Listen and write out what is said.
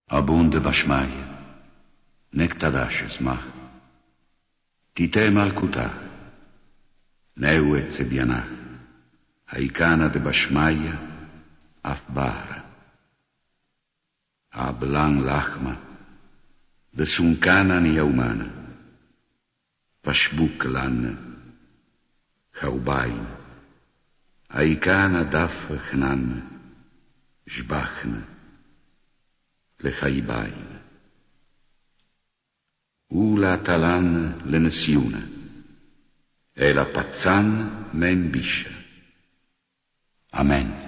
Abunde Bashmaya, Nektadashes Mach, Tite Malkutah, Neuet Zebianach, Haikana de Bashmaya, Afbara, Ablan Lachma, de Sunkana Niaumana, Pashbuk Lan, Chaubain, Haikana Daf Chnan, Jbachna, Lechaibain. Ula talan le nessiuna, e la pazzan men biscia. Amen.